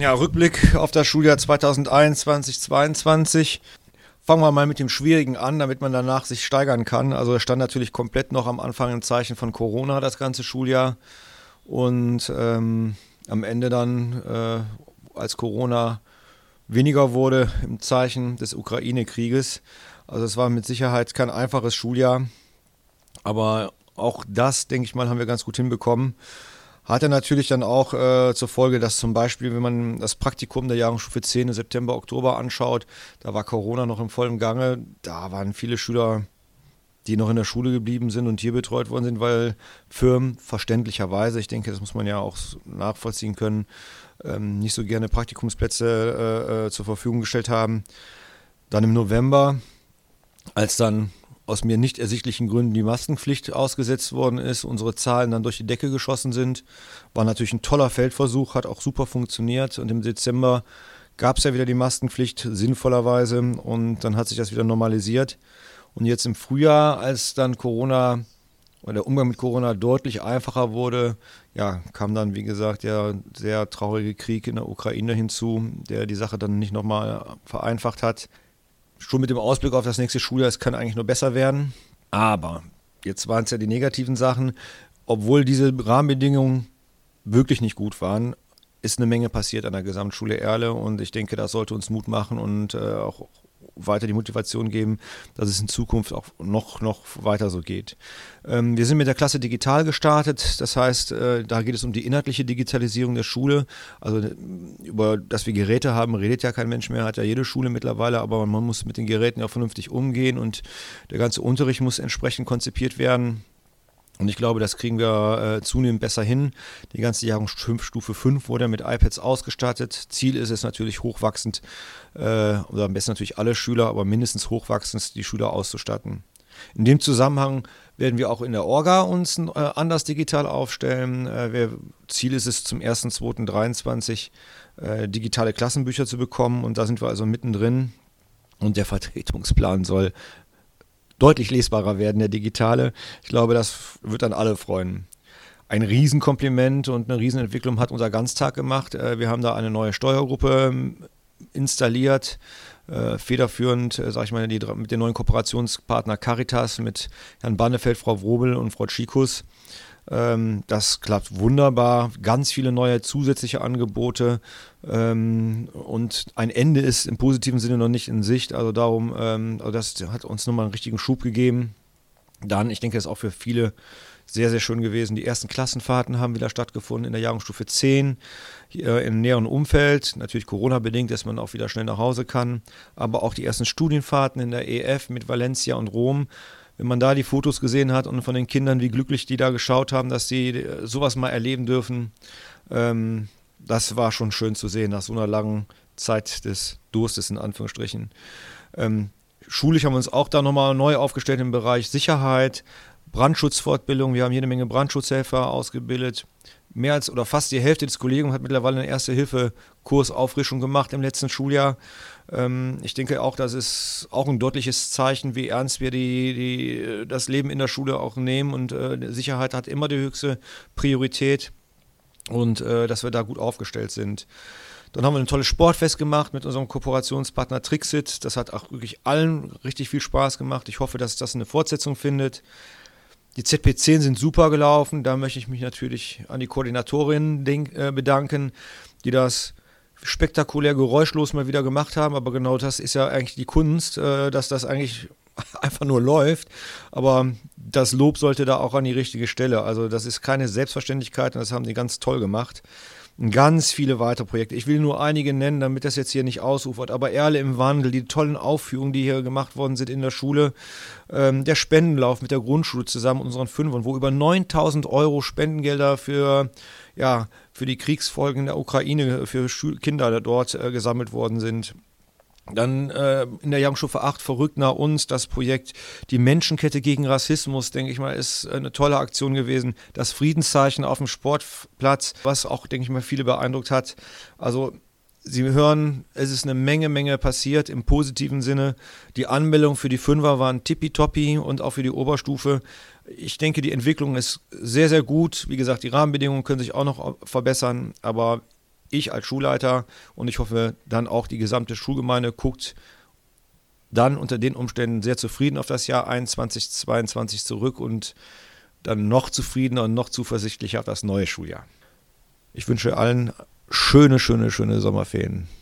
Ja, Rückblick auf das Schuljahr 2021/22. Fangen wir mal mit dem Schwierigen an, damit man danach sich steigern kann. Also es stand natürlich komplett noch am Anfang im Zeichen von Corona, das ganze Schuljahr. Und am Ende dann, als Corona weniger wurde, im Zeichen des Ukraine-Krieges. Also es war mit Sicherheit kein einfaches Schuljahr. Aber auch das, denke ich mal, haben wir ganz gut hinbekommen. Hatte natürlich dann auch zur Folge, dass zum Beispiel, wenn man das Praktikum der Jahrgangsstufe 10 im September, Oktober anschaut, da war Corona noch im vollen Gange. Da waren viele Schüler, die noch in der Schule geblieben sind und hier betreut worden sind, weil Firmen verständlicherweise, ich denke, das muss man ja auch nachvollziehen können, nicht so gerne Praktikumsplätze zur Verfügung gestellt haben. Dann im November, als dann aus mir nicht ersichtlichen Gründen die Maskenpflicht ausgesetzt worden ist, unsere Zahlen dann durch die Decke geschossen sind, war natürlich ein toller Feldversuch, hat auch super funktioniert und im Dezember gab es ja wieder die Maskenpflicht, sinnvollerweise, und dann hat sich das wieder normalisiert und jetzt im Frühjahr, als dann Corona oder der Umgang mit Corona deutlich einfacher wurde, ja, kam dann, wie gesagt, der sehr traurige Krieg in der Ukraine hinzu, der die Sache dann nicht nochmal vereinfacht hat. Schon mit dem Ausblick auf das nächste Schuljahr, es kann eigentlich nur besser werden. Aber jetzt waren es ja die negativen Sachen. Obwohl diese Rahmenbedingungen wirklich nicht gut waren, ist eine Menge passiert an der Gesamtschule Erle. Und ich denke, das sollte uns Mut machen und auch weiter die Motivation geben, dass es in Zukunft auch noch weiter so geht. Wir sind mit der Klasse digital gestartet, das heißt, da geht es um die inhaltliche Digitalisierung der Schule. Also über dass wir Geräte haben, redet ja kein Mensch mehr, hat ja jede Schule mittlerweile, aber man muss mit den Geräten ja vernünftig umgehen und der ganze Unterricht muss entsprechend konzipiert werden. Und ich glaube, das kriegen wir zunehmend besser hin. Die ganze Jahrgangsstufe 5 wurde mit iPads ausgestattet. Ziel ist es natürlich hochwachsend, oder am besten natürlich alle Schüler, aber mindestens hochwachsend die Schüler auszustatten. In dem Zusammenhang werden wir auch in der Orga uns anders digital aufstellen. Ziel ist es, zum 1.2.23 digitale Klassenbücher zu bekommen und da sind wir also mittendrin. Und der Vertretungsplan soll deutlich lesbarer werden, der digitale. Ich glaube, das wird dann alle freuen. Ein Riesenkompliment und eine Riesenentwicklung hat unser Ganztag gemacht. Wir haben da eine neue Steuergruppe installiert, federführend, sage ich mal, mit den neuen Kooperationspartner Caritas, mit Herrn Bannefeld, Frau Wrobel und Frau Tschikus. Das klappt wunderbar, ganz viele neue zusätzliche Angebote und ein Ende ist im positiven Sinne noch nicht in Sicht, also darum, also das hat uns nochmal einen richtigen Schub gegeben. Dann, ich denke, das ist auch für viele sehr, sehr schön gewesen. Die ersten Klassenfahrten haben wieder stattgefunden in der Jahrgangsstufe 10, hier im näheren Umfeld, natürlich Corona-bedingt, dass man auch wieder schnell nach Hause kann, aber auch die ersten Studienfahrten in der EF mit Valencia und Rom. Wenn man da die Fotos gesehen hat und von den Kindern, wie glücklich die da geschaut haben, dass sie sowas mal erleben dürfen, das war schon schön zu sehen, nach so einer langen Zeit des Durstes in Anführungsstrichen. Schulisch haben wir uns auch da nochmal neu aufgestellt im Bereich Sicherheit, Brandschutzfortbildung. Wir haben jede Menge Brandschutzhelfer ausgebildet. Mehr als oder fast die Hälfte des Kollegiums hat mittlerweile einen Erste-Hilfe-Kurs Auffrischung gemacht im letzten Schuljahr. Ich denke auch, das ist auch ein deutliches Zeichen, wie ernst wir das Leben in der Schule auch nehmen. Und Sicherheit hat immer die höchste Priorität und dass wir da gut aufgestellt sind. Dann haben wir ein tolles Sportfest gemacht mit unserem Kooperationspartner Trixit. Das hat auch wirklich allen richtig viel Spaß gemacht. Ich hoffe, dass das eine Fortsetzung findet. Die ZP10 sind super gelaufen. Da möchte ich mich natürlich an die Koordinatorinnen bedanken, die das spektakulär geräuschlos mal wieder gemacht haben. Aber genau das ist ja eigentlich die Kunst, dass das eigentlich einfach nur läuft. Aber das Lob sollte da auch an die richtige Stelle. Also das ist keine Selbstverständlichkeit und das haben sie ganz toll gemacht. Ganz viele weitere Projekte. Ich will nur einige nennen, damit das jetzt hier nicht ausufert. Aber Erle im Wandel, die tollen Aufführungen, die hier gemacht worden sind in der Schule. Der Spendenlauf mit der Grundschule zusammen, unseren Fünfern, wo über 9.000 Euro Spendengelder für die Kriegsfolgen in der Ukraine, für Kinder dort gesammelt worden sind. Dann in der Jahrgangsstufe 8 verrückt nach uns das Projekt Die Menschenkette gegen Rassismus, denke ich mal, ist eine tolle Aktion gewesen. Das Friedenszeichen auf dem Sportplatz, was auch, denke ich mal, viele beeindruckt hat. Also Sie hören, es ist eine Menge passiert im positiven Sinne. Die Anmeldungen für die Fünfer waren tippitoppi und auch für die Oberstufe. Ich denke, die Entwicklung ist sehr, sehr gut. Wie gesagt, die Rahmenbedingungen können sich auch noch verbessern, aber ich als Schulleiter und ich hoffe dann auch die gesamte Schulgemeinde guckt dann unter den Umständen sehr zufrieden auf das Jahr 21, 22 zurück und dann noch zufriedener und noch zuversichtlicher auf das neue Schuljahr. Ich wünsche allen schöne Sommerferien.